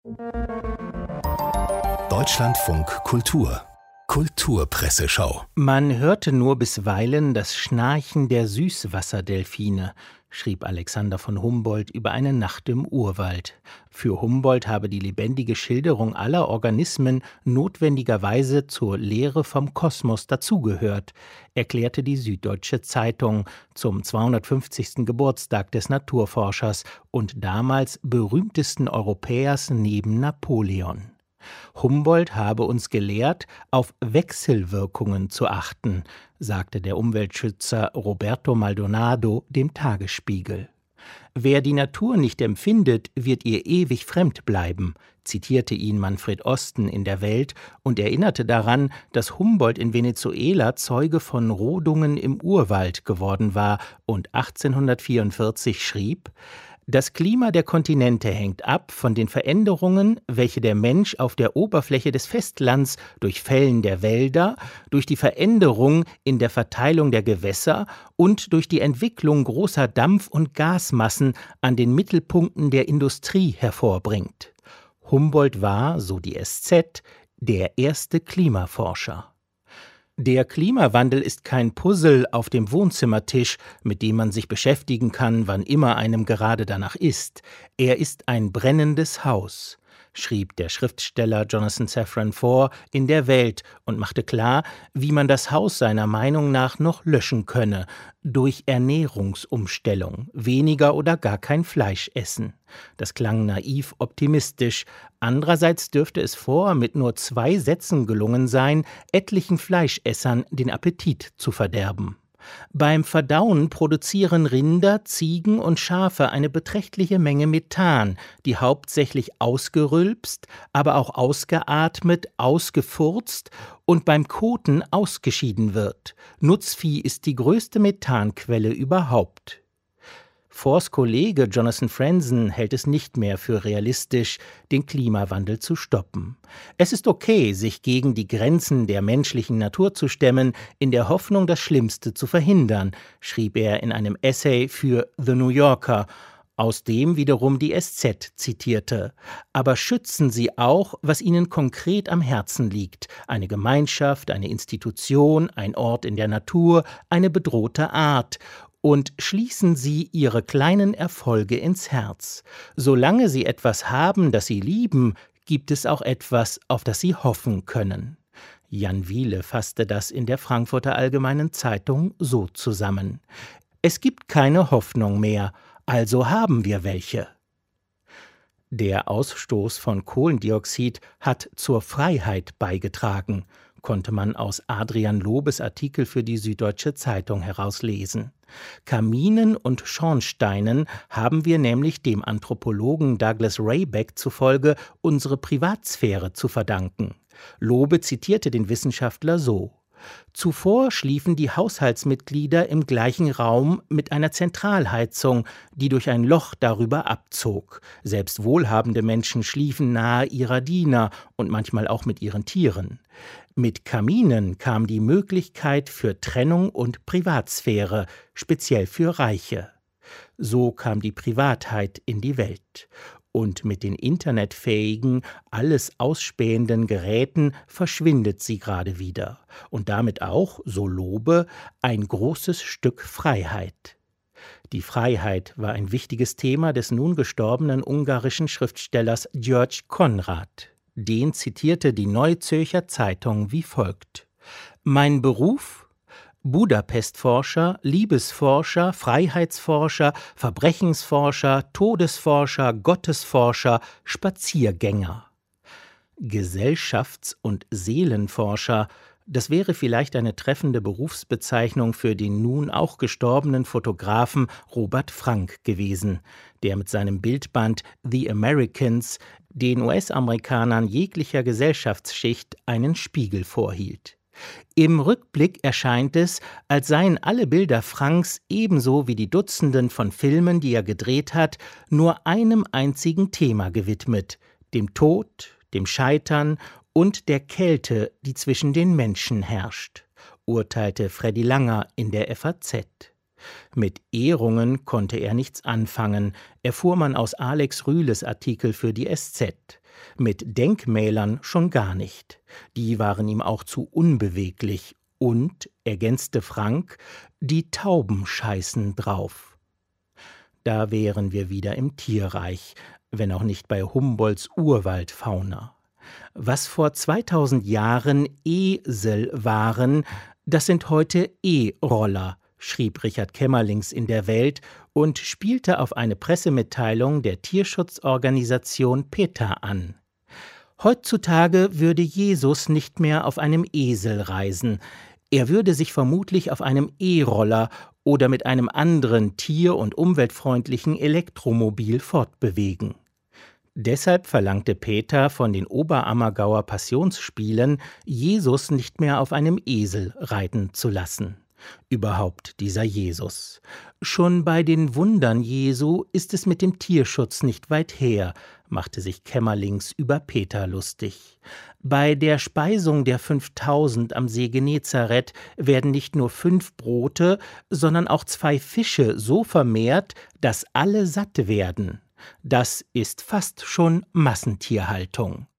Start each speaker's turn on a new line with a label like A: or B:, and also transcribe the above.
A: Deutschlandfunk Kultur Kulturpresseschau.
B: Man hörte nur bisweilen das Schnarchen der Süßwasserdelfine, schrieb Alexander von Humboldt über eine Nacht im Urwald. Für Humboldt habe die lebendige Schilderung aller Organismen notwendigerweise zur Lehre vom Kosmos dazugehört, erklärte die Süddeutsche Zeitung zum 250. Geburtstag des Naturforschers und damals berühmtesten Europäers neben Napoleon. Humboldt habe uns gelehrt, auf Wechselwirkungen zu achten, sagte der Umweltschützer Roberto Maldonado dem Tagesspiegel. Wer die Natur nicht empfindet, wird ihr ewig fremd bleiben, zitierte ihn Manfred Osten in der Welt und erinnerte daran, dass Humboldt in Venezuela Zeuge von Rodungen im Urwald geworden war und 1844 schrieb: Das Klima der Kontinente hängt ab von den Veränderungen, welche der Mensch auf der Oberfläche des Festlands durch Fällen der Wälder, durch die Veränderung in der Verteilung der Gewässer und durch die Entwicklung großer Dampf- und Gasmassen an den Mittelpunkten der Industrie hervorbringt. Humboldt war, so die SZ, der erste Klimaforscher. Der Klimawandel ist kein Puzzle auf dem Wohnzimmertisch, mit dem man sich beschäftigen kann, wann immer einem gerade danach ist. Er ist ein brennendes Haus, schrieb der Schriftsteller Jonathan Safran Foer in der Welt und machte klar, wie man das Haus seiner Meinung nach noch löschen könne, durch Ernährungsumstellung, weniger oder gar kein Fleisch essen. Das klang naiv optimistisch. Andererseits dürfte es Foer mit nur 2 Sätzen gelungen sein, etlichen Fleischessern den Appetit zu verderben. Beim Verdauen produzieren Rinder, Ziegen und Schafe eine beträchtliche Menge Methan, die hauptsächlich ausgerülpst, aber auch ausgeatmet, ausgefurzt und beim Koten ausgeschieden wird. Nutzvieh ist die größte Methanquelle überhaupt. Foers Kollege Jonathan Franzen hält es nicht mehr für realistisch, den Klimawandel zu stoppen. Es ist okay, sich gegen die Grenzen der menschlichen Natur zu stemmen, in der Hoffnung, das Schlimmste zu verhindern, schrieb er in einem Essay für The New Yorker, aus dem wiederum die SZ zitierte. Aber schützen Sie auch, was Ihnen konkret am Herzen liegt: eine Gemeinschaft, eine Institution, ein Ort in der Natur, eine bedrohte Art. Und schließen Sie Ihre kleinen Erfolge ins Herz. Solange Sie etwas haben, das Sie lieben, gibt es auch etwas, auf das Sie hoffen können. Jan Wiele fasste das in der Frankfurter Allgemeinen Zeitung so zusammen: Es gibt keine Hoffnung mehr, also haben wir welche. Der Ausstoß von Kohlendioxid hat zur Freiheit beigetragen, konnte man aus Adrian Lobes Artikel für die Süddeutsche Zeitung herauslesen. Kaminen und Schornsteinen haben wir nämlich dem Anthropologen Douglas Raybeck zufolge unsere Privatsphäre zu verdanken. Lobe zitierte den Wissenschaftler so: Zuvor schliefen die Haushaltsmitglieder im gleichen Raum mit einer Zentralheizung, die durch ein Loch darüber abzog. Selbst wohlhabende Menschen schliefen nahe ihrer Diener und manchmal auch mit ihren Tieren. Mit Kaminen kam die Möglichkeit für Trennung und Privatsphäre, speziell für Reiche. So kam die Privatheit in die Welt. Und mit den internetfähigen, alles ausspähenden Geräten verschwindet sie gerade wieder. Und damit auch, so Lobe, ein großes Stück Freiheit. Die Freiheit war ein wichtiges Thema des nun gestorbenen ungarischen Schriftstellers György Konrad. Den zitierte die Neue Zürcher Zeitung wie folgt: Mein Beruf? Budapestforscher, Liebesforscher, Freiheitsforscher, Verbrechensforscher, Todesforscher, Gottesforscher, Spaziergänger. Gesellschafts- und Seelenforscher, das wäre vielleicht eine treffende Berufsbezeichnung für den nun auch gestorbenen Fotografen Robert Frank gewesen, der mit seinem Bildband The Americans den US-Amerikanern jeglicher Gesellschaftsschicht einen Spiegel vorhielt. Im Rückblick erscheint es, als seien alle Bilder Franks ebenso wie die Dutzenden von Filmen, die er gedreht hat, nur einem einzigen Thema gewidmet: dem Tod, dem Scheitern und der Kälte, die zwischen den Menschen herrscht, urteilte Freddy Langer in der FAZ. Mit Ehrungen konnte er nichts anfangen, erfuhr man aus Alex Rühles Artikel für die SZ. Mit Denkmälern schon gar nicht. Die waren ihm auch zu unbeweglich. Und, ergänzte Frank, die Tauben scheißen drauf. Da wären wir wieder im Tierreich, wenn auch nicht bei Humboldts Urwaldfauna. Was vor 2000 Jahren Esel waren, das sind heute E-Roller, schrieb Richard Kämmerlings in der Welt und spielte auf eine Pressemitteilung der Tierschutzorganisation PETA an. Heutzutage würde Jesus nicht mehr auf einem Esel reisen. Er würde sich vermutlich auf einem E-Roller oder mit einem anderen tier- und umweltfreundlichen Elektromobil fortbewegen. Deshalb verlangte PETA von den Oberammergauer Passionsspielen, Jesus nicht mehr auf einem Esel reiten zu lassen. Überhaupt dieser Jesus. Schon bei den Wundern Jesu ist es mit dem Tierschutz nicht weit her, machte sich Kämmerlings über PETA lustig. Bei der Speisung der 5000 am See Genezareth werden nicht nur 5 Brote, sondern auch 2 Fische so vermehrt, dass alle satt werden. Das ist fast schon Massentierhaltung.